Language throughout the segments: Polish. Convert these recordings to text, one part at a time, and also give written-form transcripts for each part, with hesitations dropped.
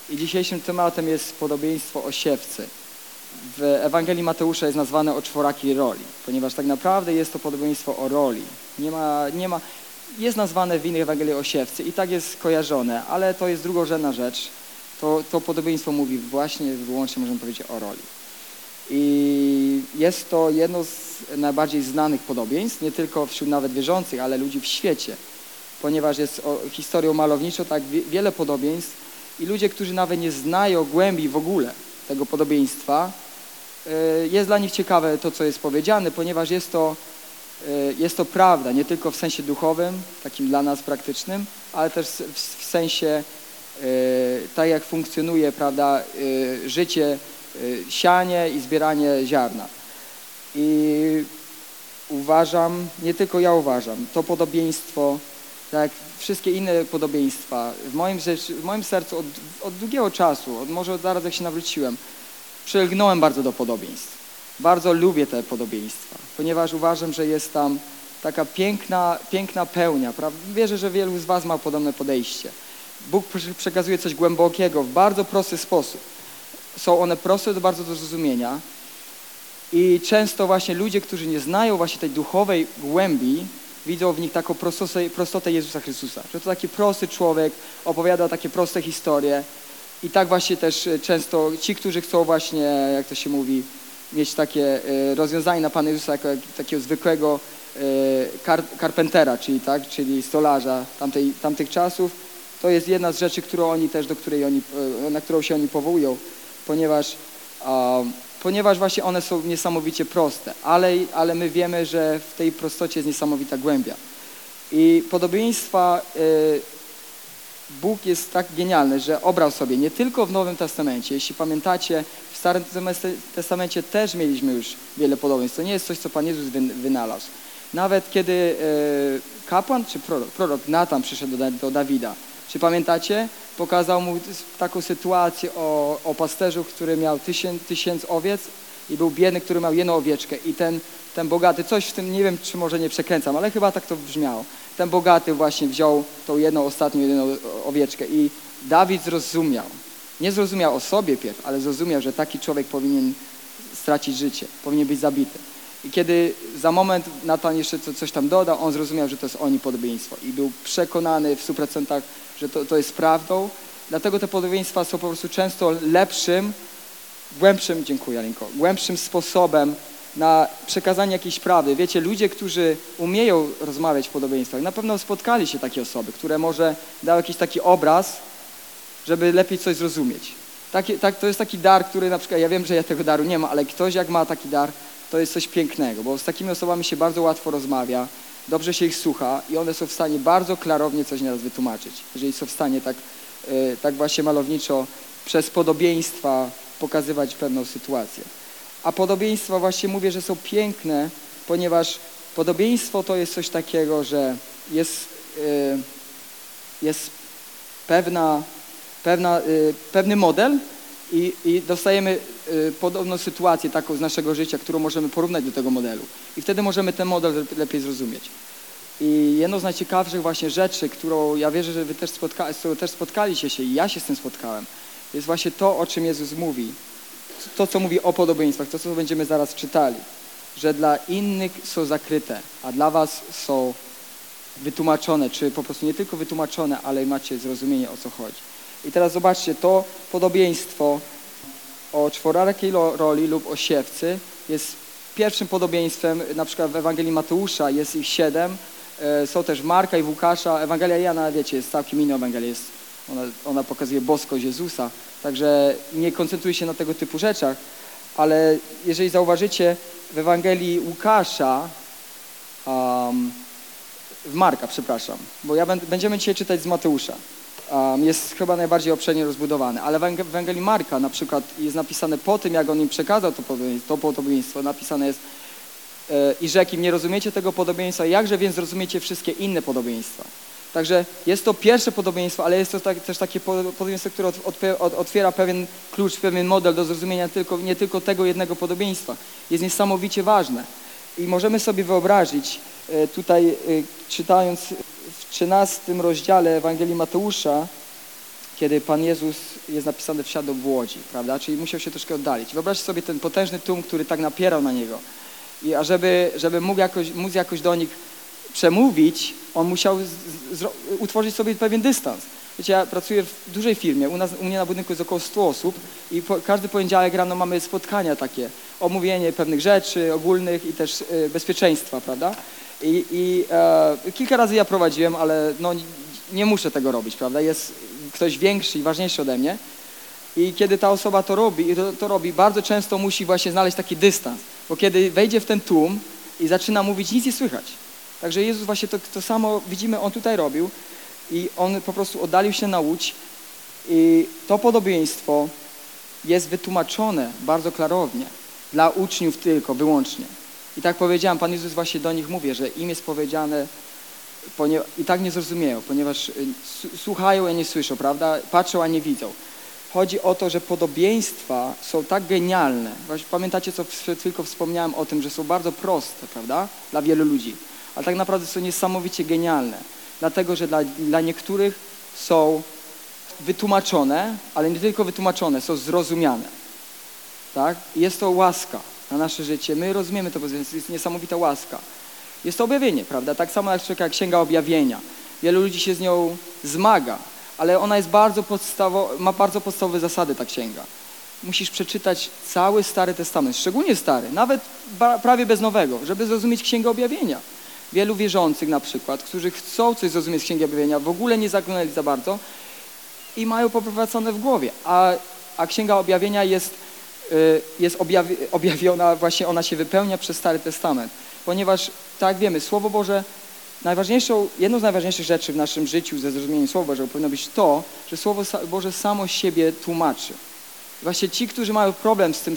I dzisiejszym tematem jest podobieństwo o siewcy. W Ewangelii Mateusza jest nazwane o czworakiej roli, ponieważ tak naprawdę jest to podobieństwo o roli. Jest nazwane w innych Ewangelii o siewcy i tak jest kojarzone, ale to jest drugorzędna rzecz. To podobieństwo mówi właśnie, wyłącznie możemy powiedzieć o roli. I jest to jedno z najbardziej znanych podobieństw, nie tylko wśród nawet wierzących, ale ludzi w świecie, ponieważ jest historią malowniczą tak wiele podobieństw i ludzie, którzy nawet nie znają głębi w ogóle tego podobieństwa, jest dla nich ciekawe to, co jest powiedziane, ponieważ jest to prawda, nie tylko w sensie duchowym, takim dla nas praktycznym, ale też w sensie tak, jak funkcjonuje, prawda, życie, sianie i zbieranie ziarna. I uważam, nie tylko ja uważam, to podobieństwo, tak jak wszystkie inne podobieństwa, w moim sercu od długiego czasu, może zaraz jak się nawróciłem, przylgnąłem bardzo do podobieństw. Bardzo lubię te podobieństwa, ponieważ uważam, że jest tam taka piękna pełnia. Prawda? Wierzę, że wielu z was ma podobne podejście. Bóg przekazuje coś głębokiego w bardzo prosty sposób. Są one proste bardzo do zrozumienia i często właśnie ludzie, którzy nie znają właśnie tej duchowej głębi, widzą w nich taką prostotę Jezusa Chrystusa. Że to taki prosty człowiek, opowiada takie proste historie i tak właśnie też często ci, którzy chcą właśnie, jak to się mówi, mieć takie rozwiązanie na Pana Jezusa jako takiego zwykłego karpentera, czyli stolarza tamtych czasów, to jest jedna z rzeczy, na którą się oni powołują, ponieważ właśnie one są niesamowicie proste, ale my wiemy, że w tej prostocie jest niesamowita głębia. I podobieństwa Bóg jest tak genialny, że obrał sobie nie tylko w Nowym Testamencie, jeśli pamiętacie, w Starym Testamencie też mieliśmy już wiele podobieństw. To nie jest coś, co Pan Jezus wynalazł. Nawet kiedy kapłan czy prorok Natan przyszedł do Dawida, czy pamiętacie? Pokazał mu taką sytuację o pasterzu, który miał 1000 owiec i był biedny, który miał jedną owieczkę. I ten bogaty, coś w tym, nie wiem, czy może nie przekręcam, ale chyba tak to brzmiało. Ten bogaty właśnie wziął tą ostatnią owieczkę i Dawid zrozumiał. Nie zrozumiał o sobie pierw, ale zrozumiał, że taki człowiek powinien stracić życie, powinien być zabity. I kiedy za moment Natan jeszcze coś tam dodał, on zrozumiał, że to jest oni podobieństwo i był przekonany w 100%, że to jest prawdą. Dlatego te podobieństwa są po prostu często lepszym, głębszym sposobem na przekazanie jakiejś prawdy. Wiecie, ludzie, którzy umieją rozmawiać w podobieństwach, na pewno spotkali się takie osoby, które może dały jakiś taki obraz, żeby lepiej coś zrozumieć. To jest taki dar, który na przykład, ja wiem, że ja tego daru nie mam, ale ktoś jak ma taki dar, to jest coś pięknego, bo z takimi osobami się bardzo łatwo rozmawia, dobrze się ich słucha i one są w stanie bardzo klarownie coś nieraz wytłumaczyć. Jeżeli są w stanie tak właśnie malowniczo przez podobieństwa pokazywać pewną sytuację. A podobieństwa właśnie mówię, że są piękne, ponieważ podobieństwo to jest coś takiego, że jest pewny model i dostajemy podobną sytuację taką z naszego życia, którą możemy porównać do tego modelu. I wtedy możemy ten model lepiej zrozumieć. I jedną z najciekawszych właśnie rzeczy, którą ja wierzę, że wy też spotkaliście się i ja się z tym spotkałem, jest właśnie to, o czym Jezus mówi. To, co mówi o podobieństwach, to, co będziemy zaraz czytali. Że dla innych są zakryte, a dla was są wytłumaczone, czy po prostu nie tylko wytłumaczone, ale macie zrozumienie, o co chodzi. I teraz zobaczcie, to podobieństwo o czworakiej roli lub o siewcy jest pierwszym podobieństwem, na przykład w Ewangelii Mateusza jest ich 7, są też Marka i Łukasza. Ewangelia Jana, wiecie, jest całkiem inna Ewangelia, ona pokazuje boskość Jezusa, także nie koncentruję się na tego typu rzeczach, ale jeżeli zauważycie w Ewangelii Łukasza, w Marka, przepraszam, bo będziemy dzisiaj czytać z Mateusza. Jest chyba najbardziej obszernie rozbudowany, ale w Ewangelii Marka na przykład jest napisane po tym, jak on im przekazał to podobieństwo, napisane jest i rzekł im, nie rozumiecie tego podobieństwa, jakże więc zrozumiecie wszystkie inne podobieństwa. Także jest to pierwsze podobieństwo, ale jest to też takie podobieństwo, które otwiera pewien klucz, pewien model do zrozumienia nie tylko tego jednego podobieństwa. Jest niesamowicie ważne. I możemy sobie wyobrazić, tutaj czytając w 13 rozdziale Ewangelii Mateusza, kiedy Pan Jezus, jest napisane, wsiadł w łodzi, prawda? Czyli musiał się troszkę oddalić. Wyobraźcie sobie ten potężny tłum, który tak napierał na Niego. I żeby móc jakoś do nich przemówić, on musiał utworzyć sobie pewien dystans. Wiecie, ja pracuję w dużej firmie, u mnie na budynku jest około 100 osób i każdy poniedziałek rano mamy spotkania takie, omówienie pewnych rzeczy ogólnych i też bezpieczeństwa, prawda? Kilka razy ja prowadziłem, ale no, nie muszę tego robić, prawda? Jest ktoś większy i ważniejszy ode mnie i kiedy ta osoba to robi, bardzo często musi właśnie znaleźć taki dystans, bo kiedy wejdzie w ten tłum i zaczyna mówić, nic nie słychać. Także Jezus właśnie to samo, widzimy, On tutaj robił i On po prostu oddalił się na łódź i to podobieństwo jest wytłumaczone bardzo klarownie dla uczniów tylko, wyłącznie. I tak powiedziałem, Pan Jezus właśnie do nich mówi, że im jest powiedziane i tak nie zrozumieją, ponieważ słuchają, a nie słyszą, prawda? Patrzą, a nie widzą. Chodzi o to, że podobieństwa są tak genialne. Właśnie pamiętacie, co tylko wspomniałem o tym, że są bardzo proste, prawda? Dla wielu ludzi. Ale tak naprawdę są niesamowicie genialne. Dlatego, że dla niektórych są wytłumaczone, ale nie tylko wytłumaczone, są zrozumiane. Tak? Jest to łaska na nasze życie. My rozumiemy to, bo jest niesamowita łaska. Jest to objawienie, prawda? Tak samo jak Księga Objawienia. Wielu ludzi się z nią zmaga, ale ona jest ma bardzo podstawowe zasady, ta księga. Musisz przeczytać cały Stary Testament, szczególnie Stary, nawet prawie bez Nowego, żeby zrozumieć Księgę Objawienia. Wielu wierzących na przykład, którzy chcą coś zrozumieć z Księgi Objawienia, w ogóle nie zaglądali za bardzo i mają poprowadzone w głowie. A Księga Objawienia jest objawiona, właśnie ona się wypełnia przez Stary Testament. Ponieważ, tak jak wiemy, Słowo Boże, jedną z najważniejszych rzeczy w naszym życiu ze zrozumieniem Słowa Bożego powinno być to, że Słowo Boże samo siebie tłumaczy. Właśnie ci, którzy mają problem z tym,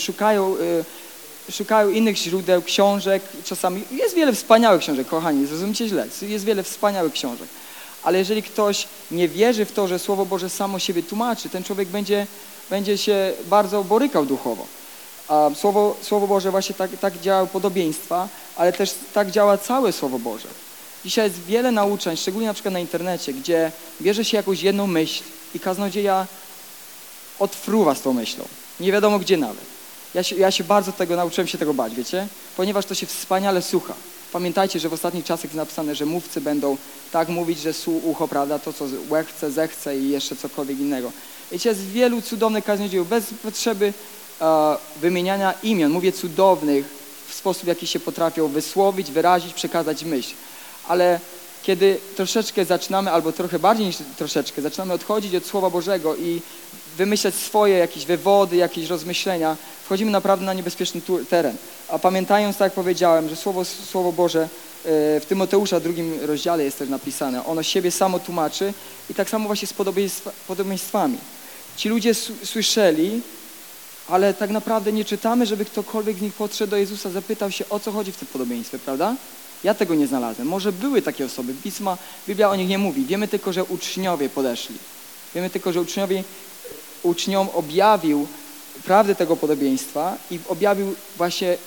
szukają innych źródeł, książek, czasami jest wiele wspaniałych książek, kochani, nie zrozumcie źle, jest wiele wspaniałych książek, ale jeżeli ktoś nie wierzy w to, że Słowo Boże samo siebie tłumaczy, ten człowiek będzie się bardzo borykał duchowo. A Słowo Boże właśnie tak działa podobieństwa, ale też tak działa całe Słowo Boże. Dzisiaj jest wiele nauczeń, szczególnie na przykład na internecie, gdzie bierze się jakąś jedną myśl i kaznodzieja odfruwa z tą myślą. Nie wiadomo gdzie nawet. Ja się bardzo nauczyłem się tego bać, wiecie? Ponieważ to się wspaniale słucha. Pamiętajcie, że w ostatnich czasach jest napisane, że mówcy będą tak mówić, że ucho, prawda, to co łechce, zechce i jeszcze cokolwiek innego. Wiecie, jest wielu cudownych kaznodziejów, bez potrzeby wymieniania imion. Mówię cudownych w sposób, w jaki się potrafią wysłowić, wyrazić, przekazać myśl. Ale kiedy troszeczkę zaczynamy, albo trochę bardziej niż troszeczkę, zaczynamy odchodzić od Słowa Bożego i wymyślać swoje jakieś wywody, jakieś rozmyślenia, wchodzimy naprawdę na niebezpieczny teren. A pamiętając, tak jak powiedziałem, że Słowo Boże w Tymoteusza 2 rozdziale jest też napisane, ono siebie samo tłumaczy i tak samo właśnie z podobieństwami. Ci ludzie słyszeli, ale tak naprawdę nie czytamy, żeby ktokolwiek z nich podszedł do Jezusa, zapytał się, o co chodzi w tym podobieństwie, prawda? Ja tego nie znalazłem. Może były takie osoby. Biblia o nich nie mówi. Wiemy tylko, że uczniowie podeszli. Wiemy tylko, że uczniom objawił prawdę tego podobieństwa i objawił właśnie,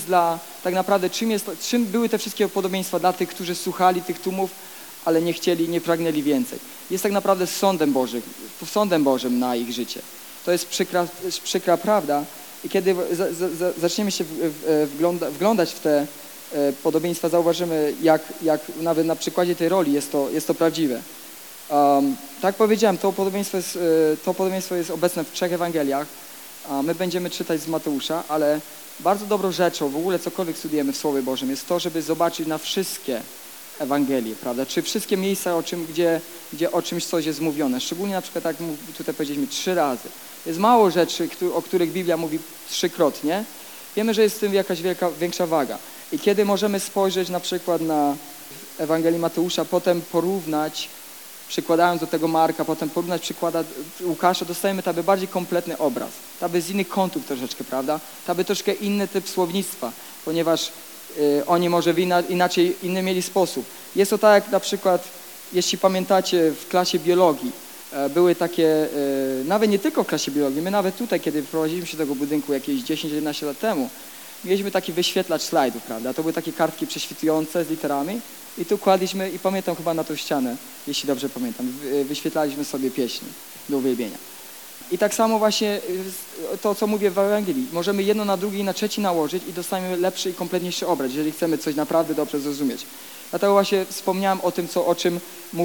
czym były te wszystkie podobieństwa dla tych, którzy słuchali tych tłumów, ale nie pragnęli więcej. Jest tak naprawdę sądem Bożym na ich życie. To jest przykra prawda i kiedy zaczniemy się wglądać w te podobieństwa, zauważymy, jak nawet na przykładzie tej roli jest to prawdziwe. Tak jak powiedziałem, to podobieństwo jest obecne w 3 Ewangeliach. My będziemy czytać z Mateusza, ale bardzo dobrą rzeczą, w ogóle cokolwiek studujemy w Słowie Bożym, jest to, żeby zobaczyć na wszystkie Ewangelie, prawda? Czy wszystkie miejsca, gdzie o czymś coś jest mówione. Szczególnie na przykład, tak tutaj powiedzieliśmy, 3 razy. Jest mało rzeczy, o których Biblia mówi 3-krotnie. Wiemy, że jest w tym jakaś większa waga. I kiedy możemy spojrzeć na przykład na Ewangelii Mateusza, potem porównać, przykładając do tego Marka, potem porównać przykłada Łukasza, dostajemy tam bardziej kompletny obraz. Tam z innych kątów troszeczkę, prawda? Tam troszkę inny typ słownictwa, ponieważ oni może inny mieli sposób. Jest to tak jak na przykład, jeśli pamiętacie w klasie biologii, były takie, nawet nie tylko w klasie biologii, my nawet tutaj, kiedy wprowadziliśmy się do tego budynku jakieś 10-11 lat temu, mieliśmy taki wyświetlacz slajdów, prawda? To były takie kartki prześwitujące z literami i tu kładliśmy, i pamiętam chyba na tą ścianę, jeśli dobrze pamiętam, wyświetlaliśmy sobie pieśni do uwielbienia. I tak samo właśnie to, co mówię w Ewangelii, możemy jedno na drugie i na trzeci nałożyć i dostaniemy lepszy i kompletniejszy obraz, jeżeli chcemy coś naprawdę dobrze zrozumieć. Dlatego właśnie wspomniałem o tym, o czym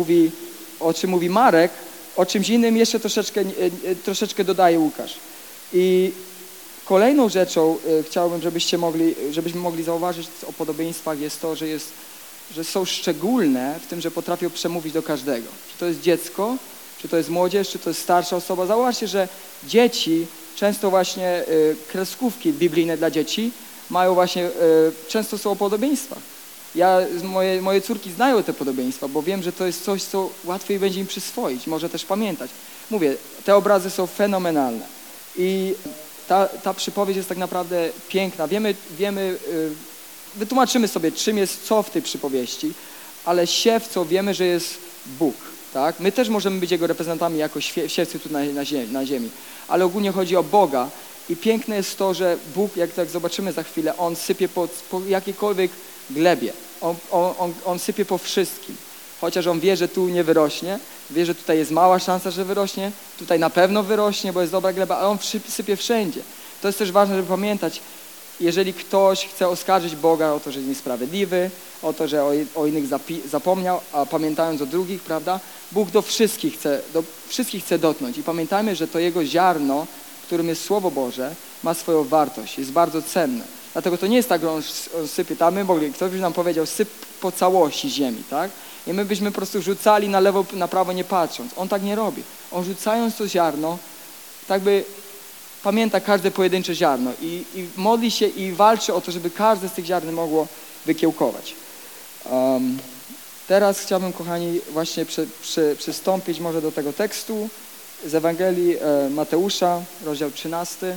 mówi Marek, o czymś innym jeszcze troszeczkę dodaje Łukasz. I kolejną rzeczą chciałbym, żebyśmy mogli zauważyć o podobieństwach jest to, że są szczególne w tym, że potrafią przemówić do każdego. Czy to jest dziecko, czy to jest młodzież, czy to jest starsza osoba. Zauważcie, że dzieci, często właśnie kreskówki biblijne dla dzieci mają właśnie, często są o podobieństwach. Moje córki znają te podobieństwa, bo wiem, że to jest coś, co łatwiej będzie im przyswoić, może też pamiętać. Mówię, te obrazy są fenomenalne i ta przypowieść jest tak naprawdę piękna. Wytłumaczymy sobie, czym jest co w tej przypowieści, ale siewcą wiemy, że jest Bóg. Tak? My też możemy być Jego reprezentantami jako siewcy tu na ziemi, ale ogólnie chodzi o Boga i piękne jest to, że Bóg, jak tak zobaczymy za chwilę, On sypie po jakiejkolwiek glebie, on sypie po wszystkim. Chociaż On wie, że tu nie wyrośnie, wie, że tutaj jest mała szansa, że wyrośnie, tutaj na pewno wyrośnie, bo jest dobra gleba, ale On sypie wszędzie. To jest też ważne, żeby pamiętać, jeżeli ktoś chce oskarżyć Boga o to, że jest niesprawiedliwy, o to, że o innych zapomniał, a pamiętając o drugich, prawda? Bóg do wszystkich chce dotknąć i pamiętajmy, że to Jego ziarno, którym jest Słowo Boże, ma swoją wartość, jest bardzo cenne. Dlatego to nie jest tak, że on sypie, ktoś by nam powiedział, syp po całości ziemi, tak? I my byśmy po prostu rzucali na lewo, na prawo nie patrząc. On tak nie robi. On rzucając to ziarno, tak by pamięta każde pojedyncze ziarno i modli się i walczy o to, żeby każde z tych ziarn mogło wykiełkować. Teraz chciałbym, kochani, właśnie przystąpić może do tego tekstu z Ewangelii Mateusza, rozdział 13.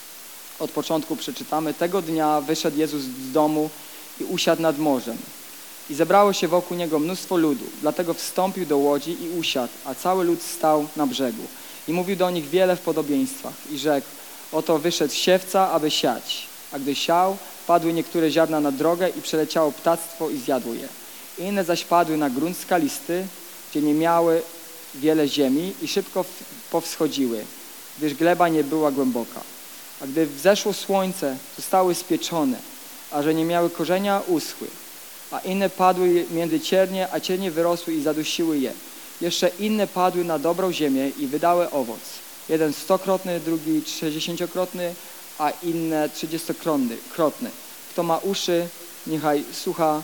Od początku przeczytamy. Tego dnia wyszedł Jezus z domu i usiadł nad morzem. I zebrało się wokół Niego mnóstwo ludu. Dlatego wstąpił do łodzi i usiadł, a cały lud stał na brzegu. I mówił do nich wiele w podobieństwach. I rzekł, oto wyszedł siewca, aby siać. A gdy siał, padły niektóre ziarna na drogę i przeleciało ptactwo i zjadło je. Inne zaś padły na grunt skalisty, gdzie nie miały wiele ziemi i szybko powschodziły, gdyż gleba nie była głęboka. A gdy wzeszło słońce, zostały spieczone, a że nie miały korzenia, uschły. A inne padły między ciernie, a ciernie wyrosły i zadusiły je. Jeszcze inne padły na dobrą ziemię i wydały owoc. Jeden 100-krotny, drugi 60-krotny, a inne 30-krotny. Kto ma uszy, niechaj słucha.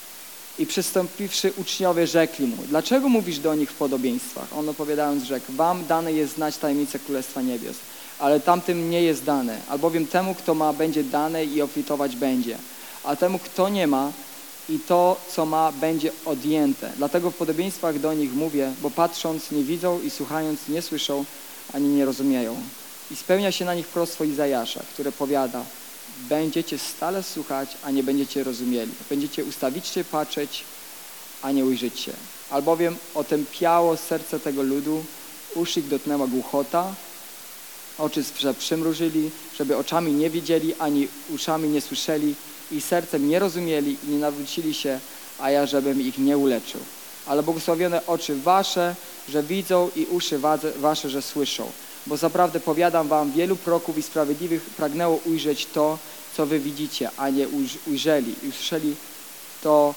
I przystąpiwszy uczniowie rzekli mu, dlaczego mówisz do nich w podobieństwach? On odpowiadając rzekł, wam dane jest znać tajemnicę Królestwa Niebios, ale tamtym nie jest dane, albowiem temu, kto ma, będzie dane i obfitować będzie, a temu, kto nie ma, i to, co ma, będzie odjęte. Dlatego w podobieństwach do nich mówię, bo patrząc nie widzą i słuchając nie słyszą, ani nie rozumieją. I spełnia się na nich proroctwo Izajasza, które powiada, będziecie stale słuchać, a nie będziecie rozumieli. Będziecie ustawicznie patrzeć, a nie ujrzycie. Albowiem otępiało serce tego ludu, uszy ich dotknęła głuchota, oczy przymrużyli, żeby oczami nie widzieli, ani uszami nie słyszeli i sercem nie rozumieli i nie nawrócili się, a ja żebym ich nie uleczył. Ale błogosławione oczy wasze, że widzą i uszy wasze, że słyszą. Bo zaprawdę powiadam wam, wielu proroków i sprawiedliwych pragnęło ujrzeć to, co wy widzicie, a nie ujrzeli. I usłyszeli to,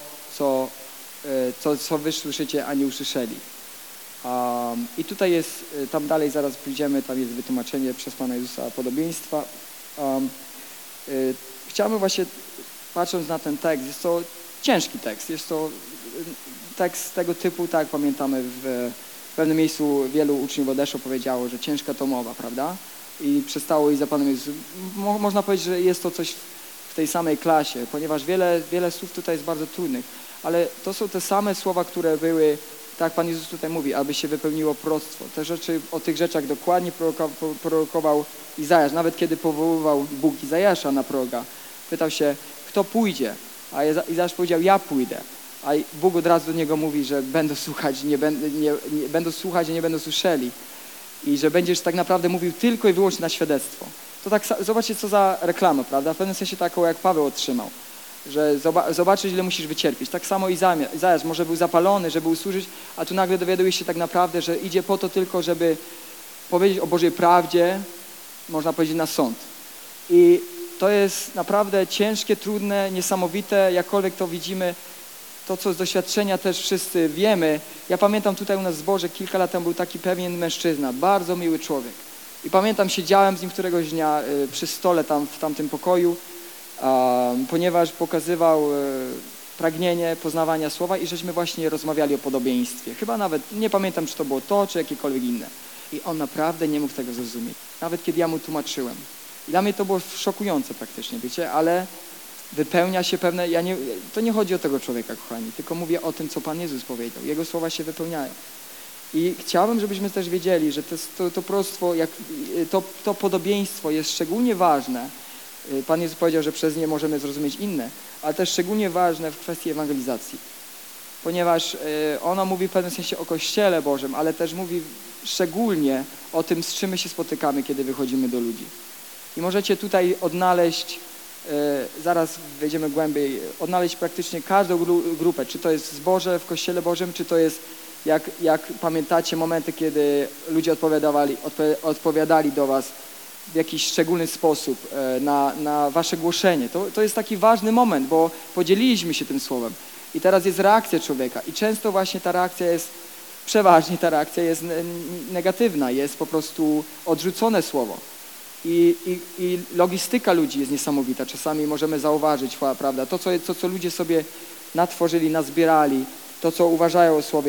co wy słyszycie, a nie usłyszeli. I tutaj jest, tam dalej zaraz pójdziemy, tam jest wytłumaczenie przez Pana Jezusa podobieństwa. Chciałbym właśnie, patrząc na ten tekst, jest to ciężki tekst, jest to tekst tego typu, tak jak pamiętamy, w pewnym miejscu wielu uczniów odeszło, powiedziało, że ciężka to mowa, prawda? I przestało iść za Panem Jezusem. Można powiedzieć, że jest to coś w tej samej klasie, ponieważ wiele słów tutaj jest bardzo trudnych, ale to są te same słowa, które były, tak jak Pan Jezus tutaj mówi, aby się wypełniło proroctwo. Te rzeczy, o tych rzeczach dokładnie prorokował Izajasz. Nawet kiedy powoływał Bóg Izajasza na proroka, pytał się, kto pójdzie? A Izajasz powiedział, ja pójdę. A Bóg od razu do niego mówi, że będą słuchać, nie będą słyszeli. i że będziesz tak naprawdę mówił tylko i wyłącznie na świadectwo. To tak, zobaczcie, co za reklama, prawda? W pewnym sensie taką, jak Paweł otrzymał, że zobaczyć, ile musisz wycierpieć. Tak samo Izajasz może był zapalony, żeby usłużyć, a tu nagle dowiaduje się tak naprawdę, że idzie po to tylko, żeby powiedzieć o Bożej prawdzie, można powiedzieć, na sąd. I to jest naprawdę ciężkie, trudne, niesamowite, jakkolwiek to widzimy, to co z doświadczenia też wszyscy wiemy. Ja pamiętam tutaj u nas w zborze, kilka lat temu był taki pewien mężczyzna, bardzo miły człowiek. I pamiętam, siedziałem z nim któregoś dnia przy stole tam w tamtym pokoju, ponieważ pokazywał pragnienie poznawania słowa i żeśmy właśnie rozmawiali o podobieństwie. Chyba nawet, nie pamiętam, czy to było to, czy jakiekolwiek inne. I on naprawdę nie mógł tego zrozumieć, nawet kiedy ja mu tłumaczyłem. I dla mnie to było szokujące praktycznie, wiecie, ale wypełnia się pewne, to nie chodzi o tego człowieka, kochani, tylko mówię o tym, co Pan Jezus powiedział. Jego słowa się wypełniają. I chciałbym, żebyśmy też wiedzieli, że to proroctwo, to podobieństwo jest szczególnie ważne. Pan Jezus powiedział, że przez nie możemy zrozumieć inne, ale też szczególnie ważne w kwestii ewangelizacji. Ponieważ ono mówi w pewnym sensie o Kościele Bożym, ale też mówi szczególnie o tym, z czym my się spotykamy, kiedy wychodzimy do ludzi. I możecie tutaj odnaleźć, zaraz wejdziemy głębiej, odnaleźć praktycznie każdą grupę, czy to jest w zborze, w Kościele Bożym, czy to jest, jak pamiętacie, momenty, kiedy ludzie odpowiadali do was w jakiś szczególny sposób na wasze głoszenie. To jest taki ważny moment, bo podzieliliśmy się tym słowem. I teraz jest reakcja człowieka i często właśnie ta reakcja jest, przeważnie ta reakcja jest negatywna, jest po prostu odrzucone słowo. I logistyka ludzi jest niesamowita. Czasami możemy zauważyć, prawda, to co ludzie sobie natworzyli, nazbierali, to co uważają o słowie,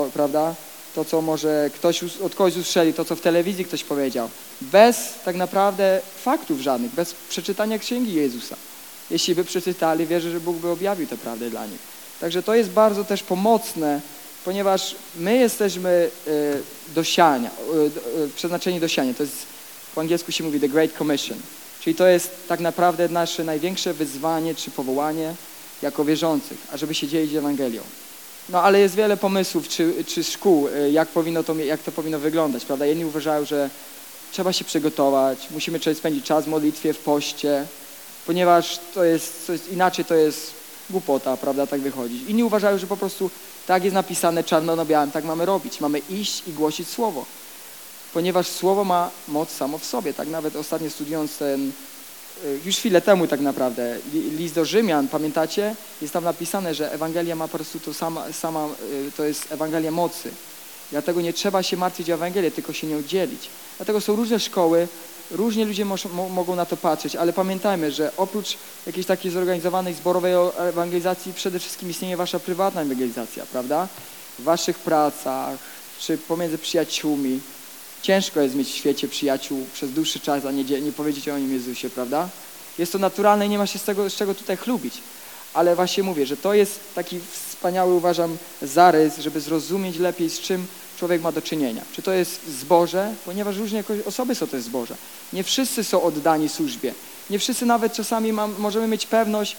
to co może od kogoś usłyszeli, to co w telewizji ktoś powiedział, bez tak naprawdę faktów żadnych, bez przeczytania Księgi Jezusa. Jeśli by przeczytali, wierzę, że Bóg by objawił tę prawdę dla nich. Także to jest bardzo też pomocne, ponieważ my jesteśmy przeznaczeni do siania. To jest, po angielsku się mówi The Great Commission. Czyli to jest tak naprawdę nasze największe wyzwanie czy powołanie jako wierzących, ażeby się dzielić Ewangelią. No ale jest wiele pomysłów czy szkół, jak to powinno wyglądać, prawda? Jedni uważają, że trzeba się przygotować, musimy spędzić czas w modlitwie, w poście, ponieważ inaczej to jest głupota, prawda, tak wychodzi. Inni uważają, że po prostu tak jest napisane czarno na białym, tak mamy robić. Mamy iść i głosić Słowo, ponieważ Słowo ma moc samo w sobie. Tak nawet ostatnio studiując już chwilę temu tak naprawdę, list do Rzymian, pamiętacie? Jest tam napisane, że Ewangelia ma po prostu to jest Ewangelia mocy. Dlatego nie trzeba się martwić o Ewangelię, tylko się nią dzielić. Dlatego są różne szkoły, różnie ludzie mogą na to patrzeć, ale pamiętajmy, że oprócz jakiejś takiej zorganizowanej, zborowej ewangelizacji przede wszystkim istnieje wasza prywatna ewangelizacja, prawda? W waszych pracach, czy pomiędzy przyjaciółmi. Ciężko jest mieć w świecie przyjaciół przez dłuższy czas, a nie powiedzieć o nim Jezusie, prawda? Jest to naturalne i nie ma się z czego tutaj chlubić. Ale właśnie mówię, że to jest taki wspaniały, uważam, zarys, żeby zrozumieć lepiej, z czym człowiek ma do czynienia. Czy to jest zboże? Ponieważ różne osoby są też zboże. Nie wszyscy są oddani służbie. Nie wszyscy nawet czasami możemy mieć pewność,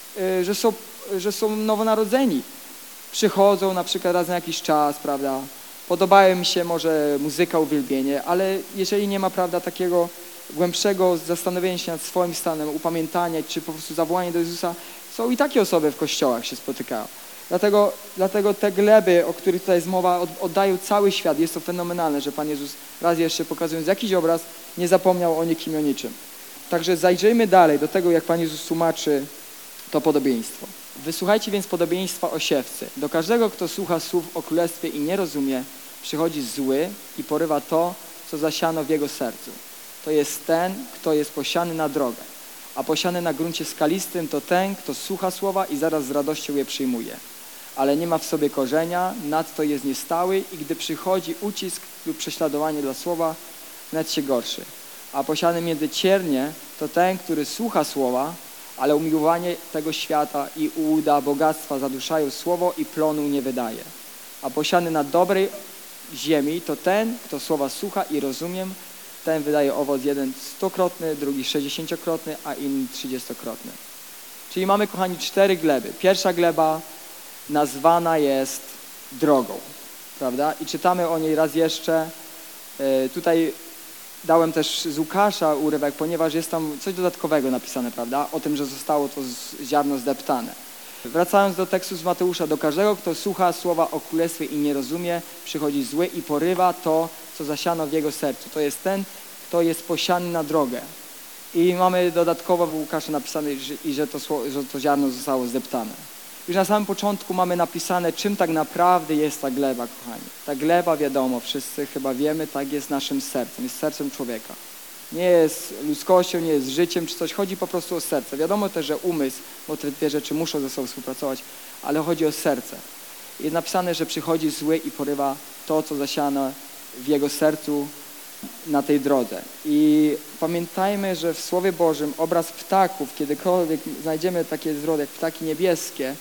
że są nowonarodzeni. Przychodzą na przykład raz na jakiś czas, prawda? Podobają mi się może muzyka, uwielbienie, ale jeżeli nie ma, prawda, takiego głębszego zastanowienia się nad swoim stanem, upamiętania, czy po prostu zawołania do Jezusa, są i takie osoby w kościołach się spotykają. Dlatego te gleby, o których tutaj jest mowa, oddają cały świat. Jest to fenomenalne, że Pan Jezus raz jeszcze pokazując jakiś obraz, nie zapomniał o nikim i o niczym. Także zajrzyjmy dalej do tego, jak Pan Jezus tłumaczy to podobieństwo. Wysłuchajcie więc podobieństwa o siewcy. Do każdego, kto słucha słów o królestwie i nie rozumie, przychodzi zły i porywa to, co zasiano w jego sercu. To jest ten, kto jest posiany na drogę. A posiany na gruncie skalistym to ten, kto słucha słowa i zaraz z radością je przyjmuje. Ale nie ma w sobie korzenia, nadto jest niestały i gdy przychodzi ucisk lub prześladowanie dla słowa, wnet się gorszy. A posiany między ciernie to ten, który słucha słowa, ale umiłowanie tego świata i ułuda bogactwa zaduszają słowo i plonu nie wydaje. A posiany na dobrej ziemi to ten, kto słowa słucha i rozumiem, ten wydaje owoc, jeden 100-krotny, drugi 60-krotny, a inny 30-krotny. Czyli mamy, kochani, 4 gleby. Pierwsza gleba nazwana jest drogą, prawda? I czytamy o niej raz jeszcze Tutaj dałem też z Łukasza urywek, ponieważ jest tam coś dodatkowego napisane, prawda? O tym, że zostało to ziarno zdeptane. Wracając do tekstu z Mateusza, do każdego, kto słucha słowa o królestwie i nie rozumie, przychodzi zły i porywa to, co zasiano w jego sercu. To jest ten, kto jest posiany na drogę. I mamy dodatkowo w Łukaszu napisane, że to ziarno zostało zdeptane. Już na samym początku mamy napisane, czym tak naprawdę jest ta gleba, kochani. Ta gleba, wiadomo, wszyscy chyba wiemy, tak jest naszym sercem, jest sercem człowieka. Nie jest ludzkością, nie jest życiem czy coś, chodzi po prostu o serce. Wiadomo też, że umysł, bo te dwie rzeczy muszą ze sobą współpracować, ale chodzi o serce. Jest napisane, że przychodzi zły i porywa to, co zasiano w jego sercu na tej drodze. I pamiętajmy, że w Słowie Bożym obraz ptaków, kiedykolwiek znajdziemy takie zwroty jak ptaki niebieskie,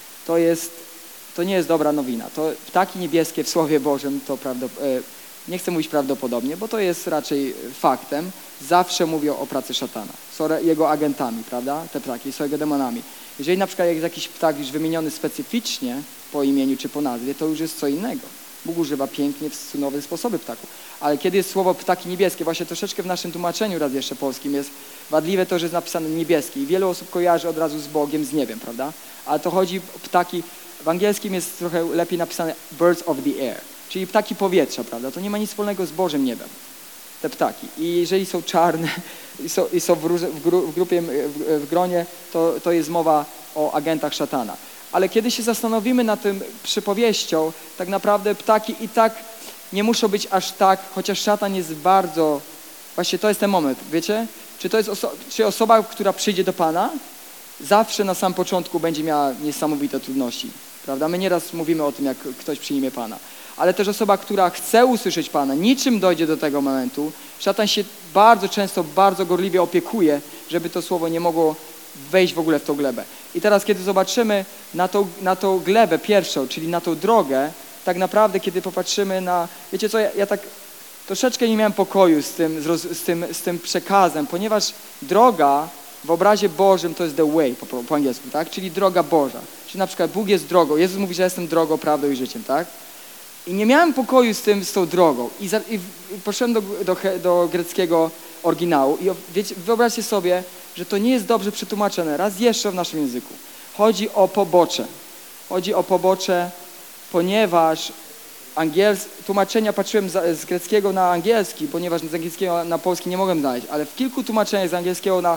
to nie jest dobra nowina. To ptaki niebieskie w Słowie Bożym, to nie chcę mówić prawdopodobnie, bo to jest raczej faktem, zawsze mówią o pracy szatana. Są jego agentami, prawda? Te ptaki są jego demonami. Jeżeli na przykład jest jakiś ptak już wymieniony specyficznie po imieniu czy po nazwie, to już jest co innego. Bóg używa pięknie, w cudowe sposoby ptaków. Ale kiedy jest słowo ptaki niebieskie, właśnie troszeczkę w naszym tłumaczeniu raz jeszcze polskim jest wadliwe to, że jest napisane niebieski. I wielu osób kojarzy od razu z Bogiem, z niebem, prawda? Ale to chodzi o ptaki, w angielskim jest trochę lepiej napisane birds of the air, czyli ptaki powietrza, prawda? To nie ma nic wspólnego z Bożym niebem, te ptaki. I jeżeli są czarne i są w grupie, w gronie, to jest mowa o agentach szatana. Ale kiedy się zastanowimy nad tym przypowieścią, tak naprawdę ptaki i tak nie muszą być aż tak, chociaż szatan jest bardzo, właśnie to jest ten moment, wiecie? Czy osoba, która przyjdzie do Pana, zawsze na sam początku będzie miała niesamowite trudności, prawda? My nieraz mówimy o tym, jak ktoś przyjmie Pana. Ale też osoba, która chce usłyszeć Pana, niczym dojdzie do tego momentu, szatan się bardzo często, bardzo gorliwie opiekuje, żeby to słowo nie mogło wejść w ogóle w tą glebę. I teraz, kiedy zobaczymy na tą glebę pierwszą, czyli na tą drogę, tak naprawdę, kiedy popatrzymy na... Wiecie co, ja tak troszeczkę nie miałem pokoju z tym przekazem, ponieważ droga w obrazie Bożym to jest the way po angielsku, tak? Czyli droga Boża. Czyli na przykład Bóg jest drogą. Jezus mówi, że jestem drogą, prawdą i życiem, tak? I nie miałem pokoju z tą drogą. I poszedłem do greckiego oryginału i wiecie, wyobraźcie sobie, że to nie jest dobrze przetłumaczone. Raz jeszcze w naszym języku. Chodzi o pobocze. Chodzi o pobocze, ponieważ tłumaczenia patrzyłem z greckiego na angielski, ponieważ z angielskiego na polski nie mogłem znaleźć, ale w kilku tłumaczeniach z angielskiego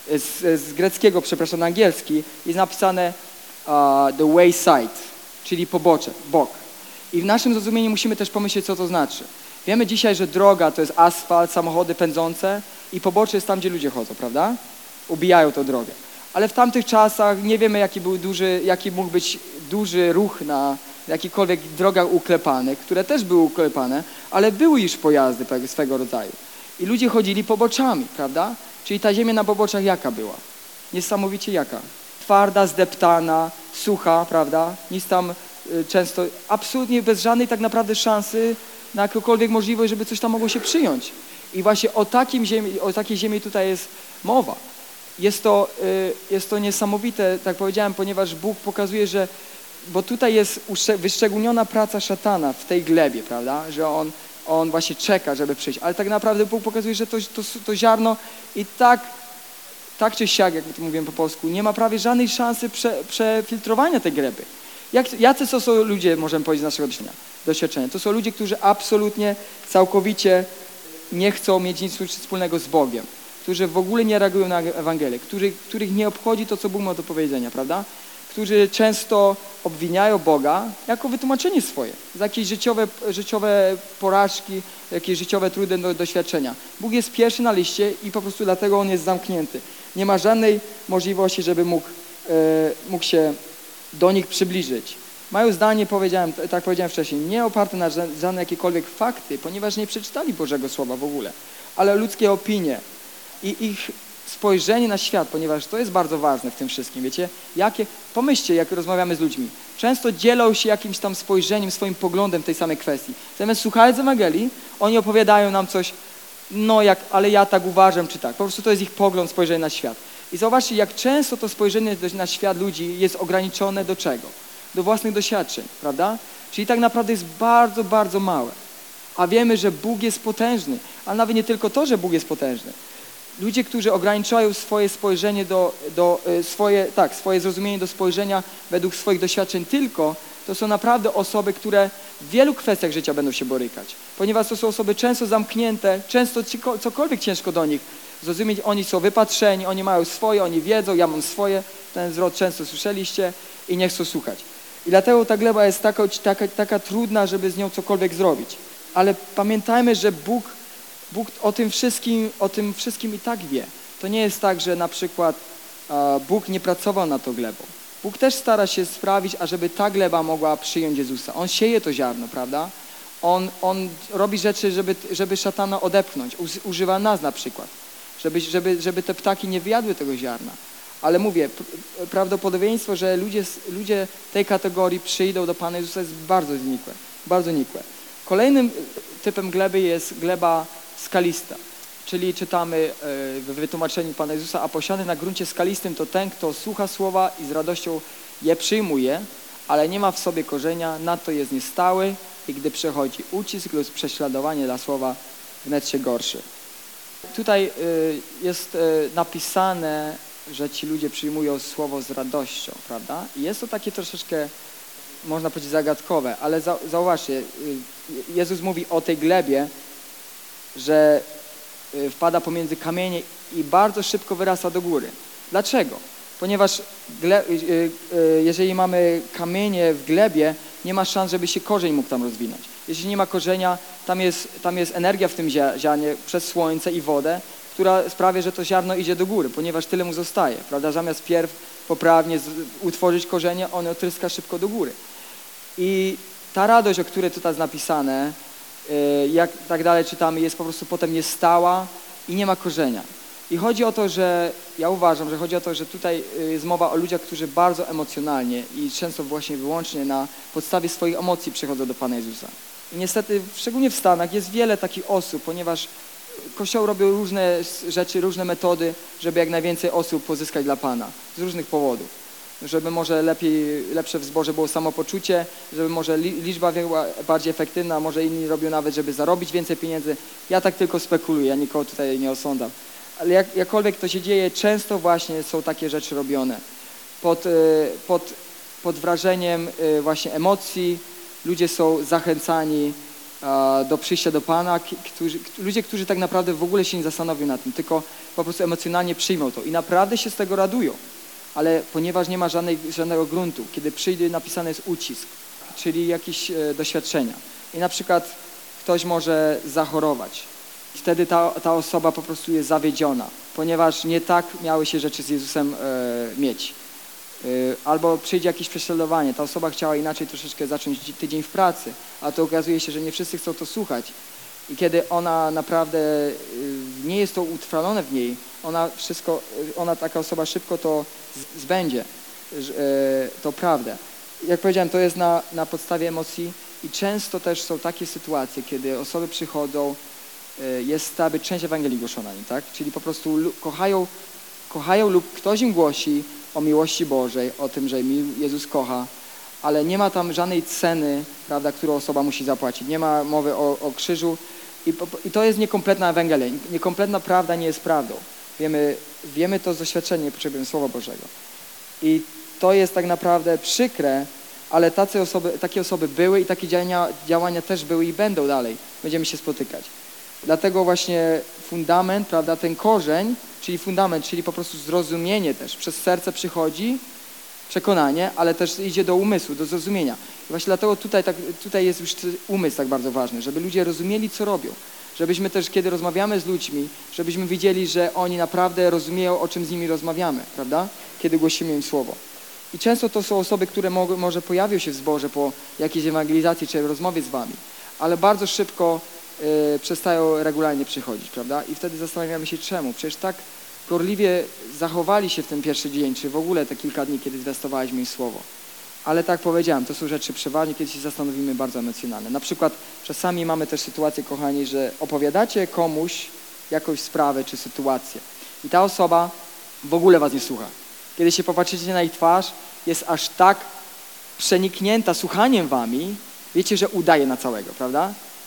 z greckiego, przepraszam, na angielski jest napisane the wayside, czyli pobocze, bok. I w naszym zrozumieniu musimy też pomyśleć, co to znaczy. Wiemy dzisiaj, że droga to jest asfalt, samochody pędzące i pobocze jest tam, gdzie ludzie chodzą, prawda? Ubijają tę drogę. Ale w tamtych czasach nie wiemy, jaki mógł być duży ruch na jakichkolwiek drogach uklepanych, które też były uklepane, ale były już pojazdy swego rodzaju. I ludzie chodzili poboczami, prawda? Czyli ta ziemia na poboczach jaka była? Niesamowicie jaka? Twarda, zdeptana, sucha, prawda? Nic tam często, absolutnie bez żadnej tak naprawdę szansy na jakąkolwiek możliwość, żeby coś tam mogło się przyjąć. I właśnie o takiej ziemi tutaj jest mowa. Jest to niesamowite, tak powiedziałem, ponieważ Bóg pokazuje, że, bo tutaj jest wyszczególniona praca szatana w tej glebie, prawda, że on właśnie czeka, żeby przyjść, ale tak naprawdę Bóg pokazuje, że to ziarno i tak czy siak, jak to mówiłem po polsku, nie ma prawie żadnej szansy przefiltrowania tej gleby. Jacy to są ludzie, możemy powiedzieć, z naszego doświadczenia? To są ludzie, którzy absolutnie, całkowicie nie chcą mieć nic wspólnego z Bogiem, którzy w ogóle nie reagują na Ewangelię, których nie obchodzi to, co Bóg ma do powiedzenia, prawda? Którzy często obwiniają Boga jako wytłumaczenie swoje, za jakieś życiowe porażki, jakieś życiowe trudne doświadczenia. Bóg jest pierwszy na liście i po prostu dlatego On jest zamknięty. Nie ma żadnej możliwości, żeby mógł się do nich przybliżyć. Mają zdanie, tak powiedziałem wcześniej, nie oparte na żadne jakiekolwiek fakty, ponieważ nie przeczytali Bożego Słowa w ogóle, ale ludzkie opinie i ich spojrzenie na świat, ponieważ to jest bardzo ważne w tym wszystkim, wiecie? Pomyślcie, jak rozmawiamy z ludźmi. Często dzielą się jakimś tam spojrzeniem, swoim poglądem w tej samej kwestii. Zamiast słuchać Ewangelii, oni opowiadają nam coś, ale ja tak uważam, czy tak. Po prostu to jest ich pogląd, spojrzenie na świat. I zobaczcie, jak często to spojrzenie na świat ludzi jest ograniczone do czego? Do własnych doświadczeń, prawda? Czyli tak naprawdę jest bardzo, bardzo małe. a wiemy, że Bóg jest potężny. Ale nawet nie tylko to, że Bóg jest potężny. Ludzie, którzy ograniczają swoje spojrzenie swoje zrozumienie do spojrzenia według swoich doświadczeń tylko, to są naprawdę osoby, które w wielu kwestiach życia będą się borykać. Ponieważ to są osoby często zamknięte, często cokolwiek ciężko do nich zrozumieć. Oni są wypatrzeni, oni mają swoje, oni wiedzą, ja mam swoje. Ten zwrot często słyszeliście i nie chcą słuchać. I dlatego ta gleba jest taka trudna, żeby z nią cokolwiek zrobić. Ale pamiętajmy, że Bóg o tym wszystkim i tak wie. To nie jest tak, że na przykład Bóg nie pracował nad tą glebą. Bóg też stara się sprawić, ażeby ta gleba mogła przyjąć Jezusa. On sieje to ziarno, prawda? On robi rzeczy, żeby szatana odepchnąć. Używa nas na przykład, żeby te ptaki nie wyjadły tego ziarna. Ale mówię, prawdopodobieństwo, że ludzie tej kategorii przyjdą do Pana Jezusa jest bardzo znikłe, bardzo nikłe. Kolejnym typem gleby jest gleba skalista, czyli czytamy w wytłumaczeniu Pana Jezusa, a posiany na gruncie skalistym to ten, kto słucha słowa i z radością je przyjmuje, ale nie ma w sobie korzenia, nadto jest niestały i gdy przechodzi ucisk lub prześladowanie dla słowa, wnet się gorszy. Tutaj jest napisane, że ci ludzie przyjmują słowo z radością, prawda? I jest to takie troszeczkę, można powiedzieć, zagadkowe, ale zauważcie, Jezus mówi o tej glebie, że wpada pomiędzy kamienie i bardzo szybko wyrasta do góry. Dlaczego? Ponieważ jeżeli mamy kamienie w glebie, nie ma szans, żeby się korzeń mógł tam rozwinąć. Jeśli nie ma korzenia, tam jest energia w tym ziarnie przez słońce i wodę, która sprawia, że to ziarno idzie do góry, ponieważ tyle mu zostaje, prawda? Zamiast pierw poprawnie utworzyć korzenie, ono tryska szybko do góry. I ta radość, o której tutaj jest napisane, jak tak dalej czytamy, jest po prostu potem niestała i nie ma korzenia. I chodzi o to, że ja uważam, że chodzi o to, że tutaj jest mowa o ludziach, którzy bardzo emocjonalnie i często właśnie wyłącznie na podstawie swoich emocji przychodzą do Pana Jezusa. I niestety, szczególnie w Stanach, jest wiele takich osób, ponieważ Kościoły robią różne rzeczy, różne metody, żeby jak najwięcej osób pozyskać dla Pana z różnych powodów. Żeby może lepsze w zborze było samopoczucie, żeby może liczba była bardziej efektywna, może inni robią nawet, żeby zarobić więcej pieniędzy. Ja tak tylko spekuluję, ja nikogo tutaj nie osądzam. Ale jakkolwiek to się dzieje, często właśnie są takie rzeczy robione. Pod wrażeniem właśnie emocji ludzie są zachęcani do przyjścia do Pana, ludzie, którzy tak naprawdę w ogóle się nie zastanowią nad tym, tylko po prostu emocjonalnie przyjmą to i naprawdę się z tego radują. Ale ponieważ nie ma żadnego gruntu, kiedy przyjdzie, napisany jest ucisk, czyli jakieś doświadczenia. I na przykład ktoś może zachorować. Wtedy ta osoba po prostu jest zawiedziona, ponieważ nie tak miały się rzeczy z Jezusem mieć. Albo przyjdzie jakieś prześladowanie, ta osoba chciała inaczej troszeczkę zacząć tydzień w pracy, a to okazuje się, że nie wszyscy chcą to słuchać. I kiedy ona naprawdę nie jest to utrwalone w niej, taka osoba szybko to zbędzie, to prawdę. Jak powiedziałem, to jest na podstawie emocji i często też są takie sytuacje, kiedy osoby przychodzą, jest aby część Ewangelii głoszona im, tak? Czyli po prostu kochają lub ktoś im głosi o miłości Bożej, o tym, że Jezus kocha, ale nie ma tam żadnej ceny, prawda, którą osoba musi zapłacić. Nie ma mowy o krzyżu i to jest niekompletna Ewangelia. Niekompletna prawda nie jest prawdą. Wiemy to z doświadczenia, nie potrzebujemy Słowa Bożego. I to jest tak naprawdę przykre, ale takie osoby były i takie działania też były i będą dalej. Będziemy się spotykać. Dlatego właśnie fundament, prawda, ten korzeń, czyli po prostu zrozumienie też. Przez serce przychodzi przekonanie, ale też idzie do umysłu, do zrozumienia. I właśnie dlatego tutaj jest już umysł tak bardzo ważny, żeby ludzie rozumieli, co robią. Żebyśmy też, kiedy rozmawiamy z ludźmi, żebyśmy widzieli, że oni naprawdę rozumieją, o czym z nimi rozmawiamy, prawda? Kiedy głosimy im słowo. I często to są osoby, które może pojawią się w zborze po jakiejś ewangelizacji czy rozmowie z wami, ale bardzo szybko przestają regularnie przychodzić, prawda? I wtedy zastanawiamy się, czemu. Przecież tak gorliwie zachowali się w ten pierwszy dzień, czy w ogóle te kilka dni, kiedy zwiastowaliśmy im słowo. Ale tak powiedziałem, to są rzeczy przeważnie, kiedy się zastanowimy, bardzo emocjonalne. Na przykład czasami mamy też sytuację, kochani, że opowiadacie komuś jakąś sprawę czy sytuację i ta osoba w ogóle was nie słucha. Kiedy się popatrzycie na ich twarz, jest aż tak przeniknięta słuchaniem wami, wiecie, że udaje na całego, prawda?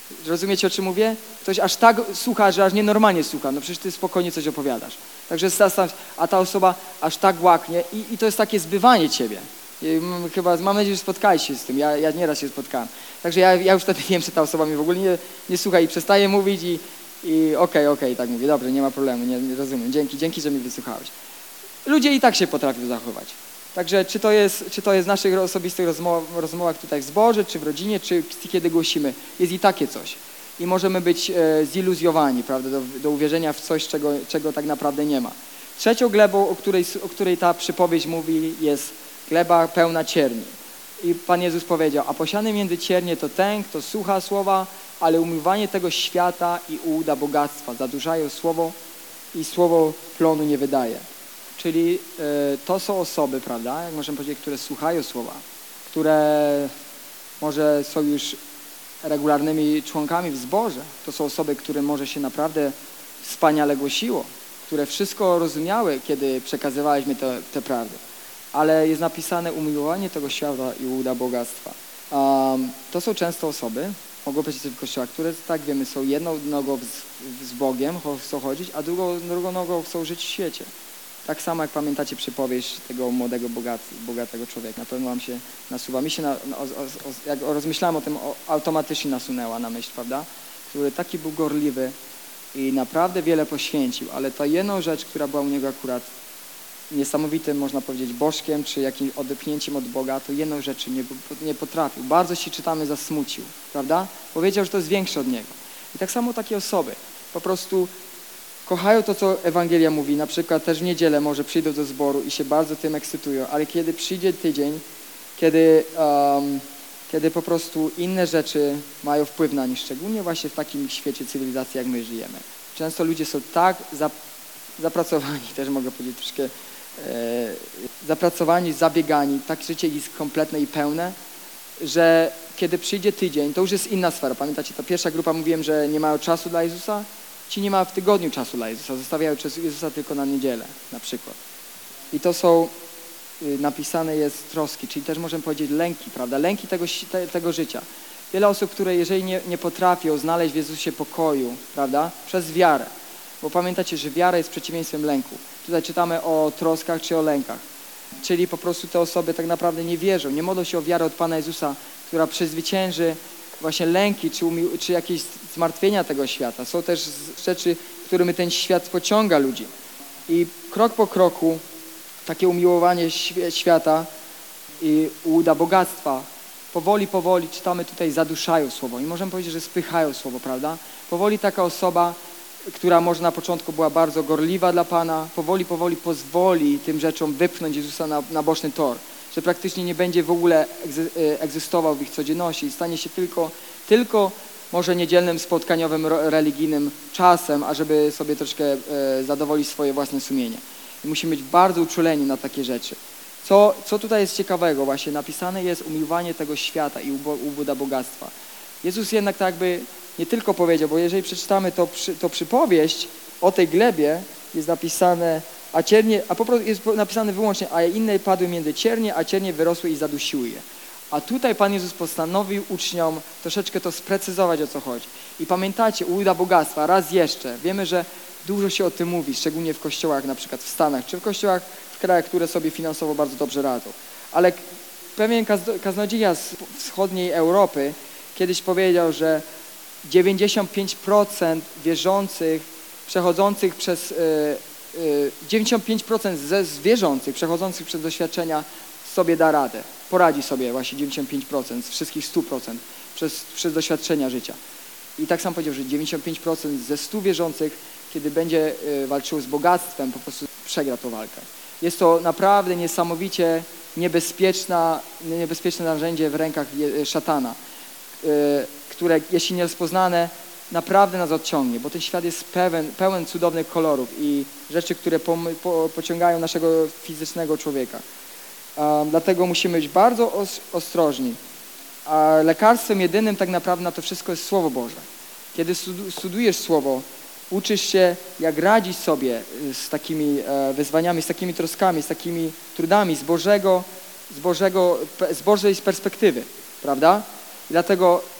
Rozumiecie, o czym mówię? Ktoś aż tak słucha, że aż nienormalnie słucha. No przecież ty spokojnie coś opowiadasz. Także a ta osoba aż tak łaknie i to jest takie zbywanie ciebie. Chyba, mam nadzieję, że spotkałeś się z tym. Ja nieraz się spotkałem. Także ja już wtedy wiem, że ta osoba mnie w ogóle nie słucha i przestaje mówić i okej, tak mówię, dobrze, nie ma problemu, nie rozumiem. Dzięki, że mi wysłuchałeś. Ludzie i tak się potrafią zachować. Także czy to jest w naszych osobistych rozmowach tutaj w zborze, czy w rodzinie, czy kiedy głosimy, jest i takie coś. I możemy być ziluzjowani, prawda, do uwierzenia w coś, czego tak naprawdę nie ma. Trzecią glebą, o której ta przypowieść mówi, jest gleba pełna cierni. I Pan Jezus powiedział, a posiany między ciernie to ten, kto słucha słowa, ale umiłowanie tego świata i ułuda bogactwa zadłużają słowo i słowo plonu nie wydaje. Czyli to są osoby, prawda, jak możemy powiedzieć, które słuchają słowa, które może są już regularnymi członkami w zborze. To są osoby, które może się naprawdę wspaniale głosiło, które wszystko rozumiały, kiedy przekazywaliśmy te prawdy. Ale jest napisane umiłowanie tego świata i ułuda bogactwa. To są często osoby, mogą być w kościołach, które, tak wiemy, są jedną nogą z Bogiem, chcą chodzić, a drugą nogą chcą żyć w świecie. Tak samo jak pamiętacie przypowieść tego młodego, bogatego człowieka. Na pewno wam się nasuwa. Mi się, jak rozmyślałem o tym, automatycznie nasunęła na myśl, prawda? Który taki był gorliwy i naprawdę wiele poświęcił, ale ta jedną rzecz, która była u niego akurat niesamowitym, można powiedzieć, bożkiem, czy jakimś odepchnięciem od Boga, to jedną rzecz nie potrafił. Bardzo się, czytamy, zasmucił, prawda? Powiedział, że to jest większe od niego. I tak samo takie osoby po prostu kochają to, co Ewangelia mówi. Na przykład też w niedzielę może przyjdą do zboru i się bardzo tym ekscytują, ale kiedy przyjdzie tydzień, kiedy po prostu inne rzeczy mają wpływ na nich, szczególnie właśnie w takim świecie cywilizacji, jak my żyjemy. Często ludzie są tak zapracowani, też mogę powiedzieć troszkę, zapracowani, zabiegani, tak życie jest kompletne i pełne, że kiedy przyjdzie tydzień, to już jest inna sfera. Pamiętacie, ta pierwsza grupa, mówiłem, że nie mają czasu dla Jezusa? Ci nie ma w tygodniu czasu dla Jezusa, zostawiają Jezusa tylko na niedzielę, na przykład. I to są, napisane jest troski, czyli też możemy powiedzieć lęki, prawda? Lęki tego życia. Wiele osób, które jeżeli nie potrafią znaleźć w Jezusie pokoju, prawda? Przez wiarę. Bo pamiętacie, że wiara jest przeciwieństwem lęku. Tutaj czytamy o troskach czy o lękach. Czyli po prostu te osoby tak naprawdę nie wierzą, nie modlą się o wiarę od Pana Jezusa, która przezwycięży właśnie lęki czy jakieś zmartwienia tego świata. Są też rzeczy, którymi ten świat pociąga ludzi. I krok po kroku takie umiłowanie świata i ułuda bogactwa powoli, czytamy tutaj, zaduszają słowo. I możemy powiedzieć, że spychają słowo, prawda? Powoli taka osoba, która może na początku była bardzo gorliwa dla Pana, powoli pozwoli tym rzeczom wypchnąć Jezusa na boczny tor. Że praktycznie nie będzie w ogóle egzystował w ich codzienności i stanie się tylko może niedzielnym, spotkaniowym, religijnym czasem, ażeby sobie troszkę zadowolić swoje własne sumienie. I musimy być bardzo uczuleni na takie rzeczy. Co tutaj jest ciekawego? Właśnie napisane jest umiłowanie tego świata i ułuda bogactwa. Jezus jednak tak jakby nie tylko powiedział, bo jeżeli przeczytamy to przypowieść o tej glebie, jest napisane, a po prostu jest napisane wyłącznie, a inne padły między ciernie, a ciernie wyrosły i zadusiły je. A tutaj Pan Jezus postanowił uczniom troszeczkę to sprecyzować, o co chodzi. I pamiętacie, ułuda bogactwa, raz jeszcze, wiemy, że dużo się o tym mówi, szczególnie w kościołach, na przykład w Stanach, czy w kościołach w krajach, które sobie finansowo bardzo dobrze radzą. Ale pewien kaznodzieja z wschodniej Europy kiedyś powiedział, że 95% wierzących przechodzących przez 95% z wierzących przechodzących przez doświadczenia sobie da radę. Poradzi sobie właśnie 95% z wszystkich 100% przez doświadczenia życia. I tak sam powiedział, że 95% ze 100 wierzących, kiedy będzie walczył z bogactwem, po prostu przegra tą walkę. Jest to naprawdę niesamowicie niebezpieczne narzędzie w rękach szatana, które jeśli nierozpoznane, naprawdę nas odciągnie, bo ten świat jest pełen cudownych kolorów i rzeczy, które pociągają naszego fizycznego człowieka. Dlatego musimy być bardzo ostrożni. A lekarstwem jedynym tak naprawdę na to wszystko jest Słowo Boże. Kiedy studujesz Słowo, uczysz się, jak radzić sobie z takimi wyzwaniami, z takimi troskami, z takimi trudami z Bożej perspektywy, prawda? I dlatego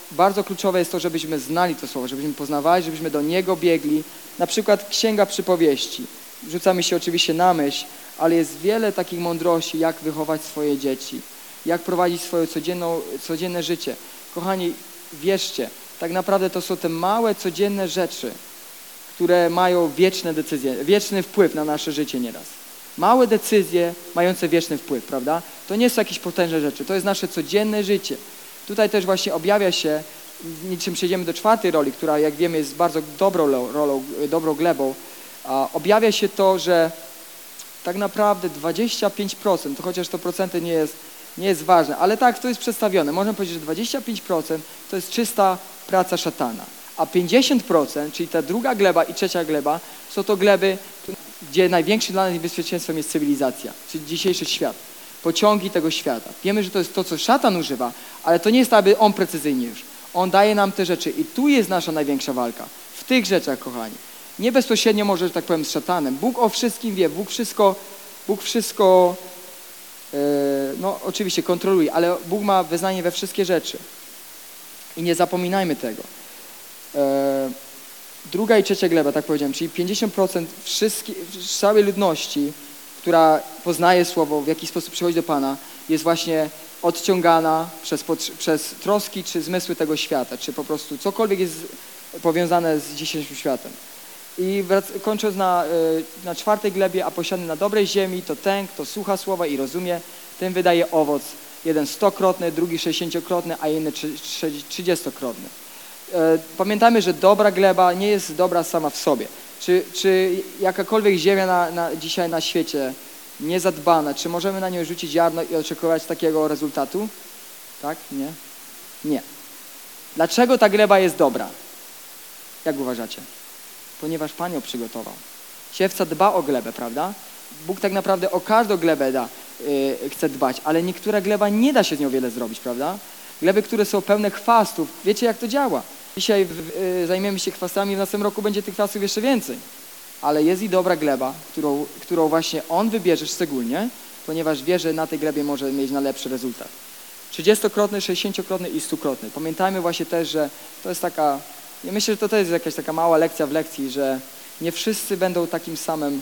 bardzo kluczowe jest to, żebyśmy znali to słowo, żebyśmy poznawali, żebyśmy do niego biegli. Na przykład Księga Przypowieści. Rzucamy się oczywiście na myśl, ale jest wiele takich mądrości, jak wychować swoje dzieci, jak prowadzić swoje codzienne życie. Kochani, wierzcie, tak naprawdę to są te małe, codzienne rzeczy, które mają wieczne decyzje, wieczny wpływ na nasze życie nieraz. Małe decyzje mające wieczny wpływ, prawda? To nie są jakieś potężne rzeczy, to jest nasze codzienne życie. Tutaj też właśnie objawia się, niczym przejdziemy do czwartej roli, która jak wiemy jest bardzo dobrą rolą, dobrą glebą, objawia się to, że tak naprawdę 25%, to chociaż to procenty nie jest ważne, ale tak to jest przedstawione. Można powiedzieć, że 25% to jest czysta praca szatana, a 50%, czyli ta druga gleba i trzecia gleba, są to gleby, gdzie największym dla nas niebezpieczeństwem jest cywilizacja, czyli dzisiejszy świat, pociągi tego świata. Wiemy, że to jest to, co szatan używa, ale to nie jest aby on precyzyjnie już. On daje nam te rzeczy i tu jest nasza największa walka. W tych rzeczach, kochani. Nie bezpośrednio może, że tak powiem, z szatanem. Bóg o wszystkim wie, Bóg wszystko no oczywiście kontroluje, ale Bóg ma wyznanie we wszystkie rzeczy. I nie zapominajmy tego. Druga i trzecia gleba, tak powiedziałem, czyli 50% całej ludności, która poznaje Słowo, w jaki sposób przychodzi do Pana, jest właśnie odciągana przez troski czy zmysły tego świata, czy po prostu cokolwiek jest powiązane z dzisiejszym światem. I kończąc na czwartej glebie, a posiany na dobrej ziemi, to ten, kto słucha Słowa i rozumie, ten wydaje owoc. Jeden 100-krotny, drugi 60-krotny, a inny 30-krotny. Pamiętajmy, że dobra gleba nie jest dobra sama w sobie. Czy jakakolwiek ziemia dzisiaj na świecie niezadbana, czy możemy na nią rzucić ziarno i oczekiwać takiego rezultatu? Tak? Nie? Nie. Dlaczego ta gleba jest dobra? Jak uważacie? Ponieważ Pan ją przygotował. Siewca dba o glebę, prawda? Bóg tak naprawdę o każdą glebę chce dbać, ale niektóra gleba nie da się z nią wiele zrobić, prawda? Gleby, które są pełne chwastów. Wiecie, jak to działa? Dzisiaj zajmiemy się chwastami, w następnym roku będzie tych chwastów jeszcze więcej. Ale jest i dobra gleba, którą właśnie On wybierze szczególnie, ponieważ wie, że na tej glebie może mieć najlepszy rezultat. 30-krotny, 60-krotny i 100-krotny. Pamiętajmy właśnie też, że to jest taka, ja myślę, że to jest jakaś taka mała lekcja w lekcji, że nie wszyscy będą takim samym,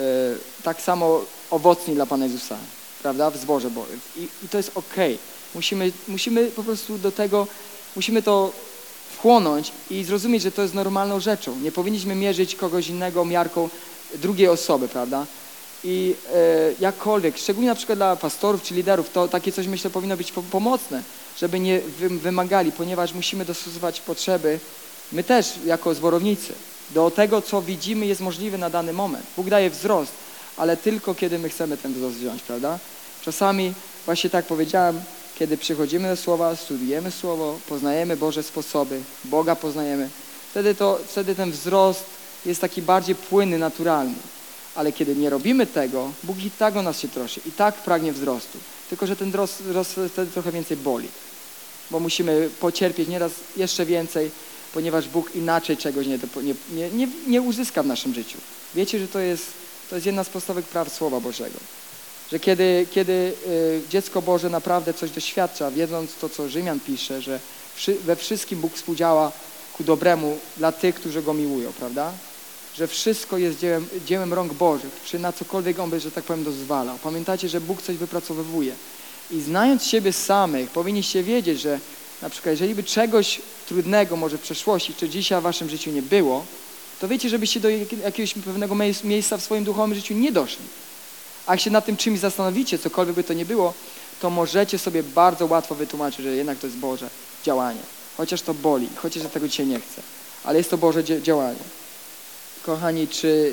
tak samo owocni dla Pana Jezusa, prawda, w zborze Bożym. I to jest okej. Musimy po prostu do tego, musimy to wchłonąć i zrozumieć, że to jest normalną rzeczą. Nie powinniśmy mierzyć kogoś innego miarką drugiej osoby, prawda? I jakkolwiek, szczególnie na przykład dla pastorów czy liderów, to takie coś myślę powinno być pomocne, żeby nie wymagali, ponieważ musimy dostosować potrzeby, my też jako zborownicy, do tego, co widzimy jest możliwe na dany moment. Bóg daje wzrost, ale tylko kiedy my chcemy ten wzrost wziąć, prawda? Czasami, właśnie tak powiedziałem, kiedy przychodzimy do Słowa, studiujemy Słowo, poznajemy Boże sposoby, Boga poznajemy, wtedy ten wzrost jest taki bardziej płynny, naturalny. Ale kiedy nie robimy tego, Bóg i tak o nas się troszczy, i tak pragnie wzrostu. Tylko że ten wzrost wtedy trochę więcej boli, bo musimy pocierpieć nieraz jeszcze więcej, ponieważ Bóg inaczej czegoś nie uzyska w naszym życiu. Wiecie, że to jest jedna z podstawowych praw Słowa Bożego. Że kiedy dziecko Boże naprawdę coś doświadcza, wiedząc to, co Rzymian pisze, że we wszystkim Bóg współdziała ku dobremu dla tych, którzy Go miłują, prawda? Że wszystko jest dziełem rąk Bożych, czy na cokolwiek On by, że tak powiem, dozwalał. Pamiętajcie, że Bóg coś wypracowywuje. I znając siebie samych, powinniście wiedzieć, że na przykład jeżeli by czegoś trudnego może w przeszłości, czy dzisiaj w waszym życiu nie było, to wiecie, żebyście do jakiegoś pewnego miejsca w swoim duchowym życiu nie doszli. A jak się nad tym czymś zastanowicie, cokolwiek by to nie było, to możecie sobie bardzo łatwo wytłumaczyć, że jednak to jest Boże działanie. Chociaż to boli, chociaż ja tego dzisiaj nie chcę. Ale jest to Boże działanie. Kochani,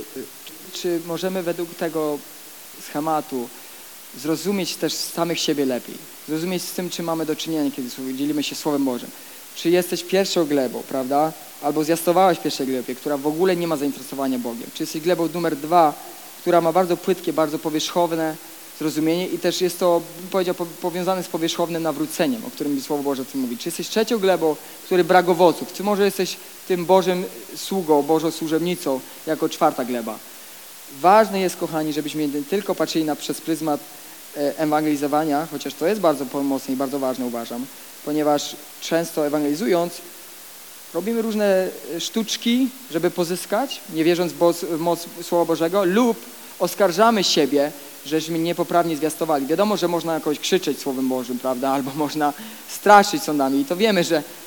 czy możemy według tego schematu zrozumieć też samych siebie lepiej? Zrozumieć z tym, czym mamy do czynienia, kiedy dzielimy się Słowem Bożym. Czy jesteś pierwszą glebą, prawda? Albo zjastowałeś pierwszej glebie, która w ogóle nie ma zainteresowania Bogiem. Czy jesteś glebą numer 2, która ma bardzo płytkie, bardzo powierzchowne zrozumienie i też jest to, bym powiedział, powiązane z powierzchownym nawróceniem, o którym Słowo Boże o tym mówi. Czy jesteś trzecią glebą, który brak owoców? Czy może jesteś tym Bożym sługą, Bożą służebnicą jako czwarta gleba? Ważne jest, kochani, żebyśmy nie tylko patrzyli przez pryzmat ewangelizowania, chociaż to jest bardzo pomocne i bardzo ważne, uważam, ponieważ często ewangelizując robimy różne sztuczki, żeby pozyskać, nie wierząc w moc Słowa Bożego, lub oskarżamy siebie, żeśmy niepoprawnie zwiastowali. Wiadomo, że można jakoś krzyczeć Słowem Bożym, prawda, albo można straszyć sądami i to wiemy,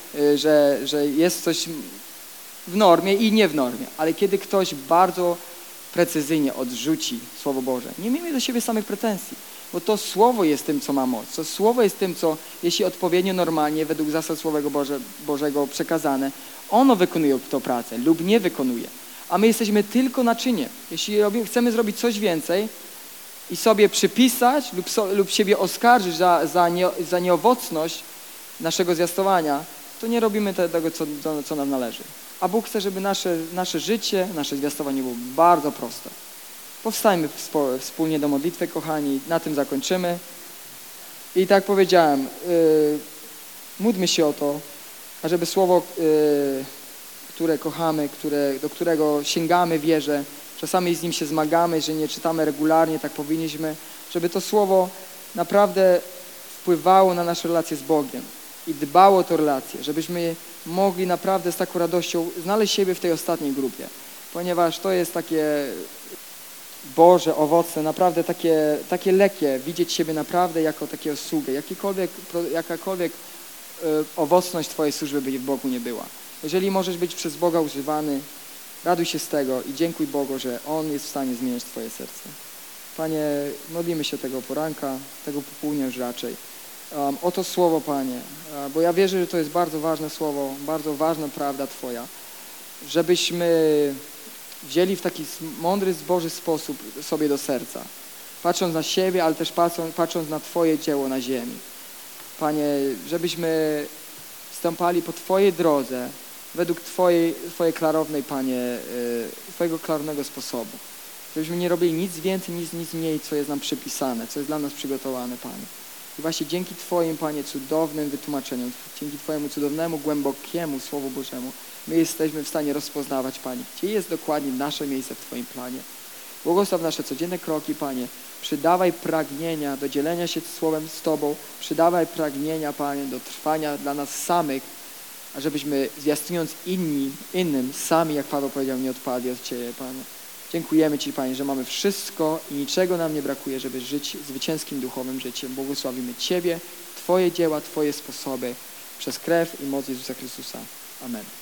że jest coś w normie i nie w normie, ale kiedy ktoś bardzo precyzyjnie odrzuci Słowo Boże, nie miejmy do siebie samych pretensji, bo to Słowo jest tym, co ma moc. To Słowo jest tym, co, jeśli odpowiednio, normalnie, według zasad Słowa Bożego przekazane, ono wykonuje tę pracę lub nie wykonuje. A my jesteśmy tylko naczyniem. Jeśli chcemy zrobić coś więcej i sobie przypisać lub siebie oskarżyć za nieowocność naszego zwiastowania, to nie robimy tego, co nam należy. A Bóg chce, żeby nasze życie, nasze zwiastowanie było bardzo proste. Powstajmy wspólnie do modlitwy, kochani, na tym zakończymy. I tak powiedziałem, módlmy się o to, ażeby Słowo, które kochamy, do którego sięgamy w wierze, czasami z nim się zmagamy, że nie czytamy regularnie, tak powinniśmy, żeby to Słowo naprawdę wpływało na nasze relacje z Bogiem i dbało o tę relację, żebyśmy mogli naprawdę z taką radością znaleźć siebie w tej ostatniej grupie, ponieważ to jest takie Boże, owocne, naprawdę takie lekkie, widzieć siebie naprawdę jako takiego sługę, jakakolwiek owocność Twojej służby by w Bogu nie była. Jeżeli możesz być przez Boga używany, raduj się z tego i dziękuj Bogu, że On jest w stanie zmienić Twoje serce. Panie, modlimy się tego poranka, tego popołudnia już raczej. O to Słowo, Panie, bo ja wierzę, że to jest bardzo ważne Słowo, bardzo ważna prawda Twoja, żebyśmy wzięli w taki mądry, Boży sposób sobie do serca, patrząc na siebie, ale też patrząc na Twoje dzieło na ziemi. Panie, żebyśmy stąpali po Twojej drodze, według Twojej klarownej, Panie, Twojego klarownego sposobu. Żebyśmy nie robili nic więcej, nic mniej, co jest nam przypisane, co jest dla nas przygotowane, Panie. I właśnie dzięki Twoim, Panie, cudownym wytłumaczeniom, dzięki Twojemu cudownemu, głębokiemu Słowu Bożemu, my jesteśmy w stanie rozpoznawać, Panie, gdzie jest dokładnie nasze miejsce w Twoim planie. Błogosław nasze codzienne kroki, Panie. Przydawaj pragnienia do dzielenia się Słowem z Tobą. Przydawaj pragnienia, Panie, do trwania dla nas samych, ażebyśmy zwiastując innym, sami, jak Paweł powiedział, nie odpadli od Ciebie, Panie. Dziękujemy Ci, Panie, że mamy wszystko i niczego nam nie brakuje, żeby żyć zwycięskim duchowym życiem. Błogosławimy Ciebie, Twoje dzieła, Twoje sposoby przez krew i moc Jezusa Chrystusa. Amen.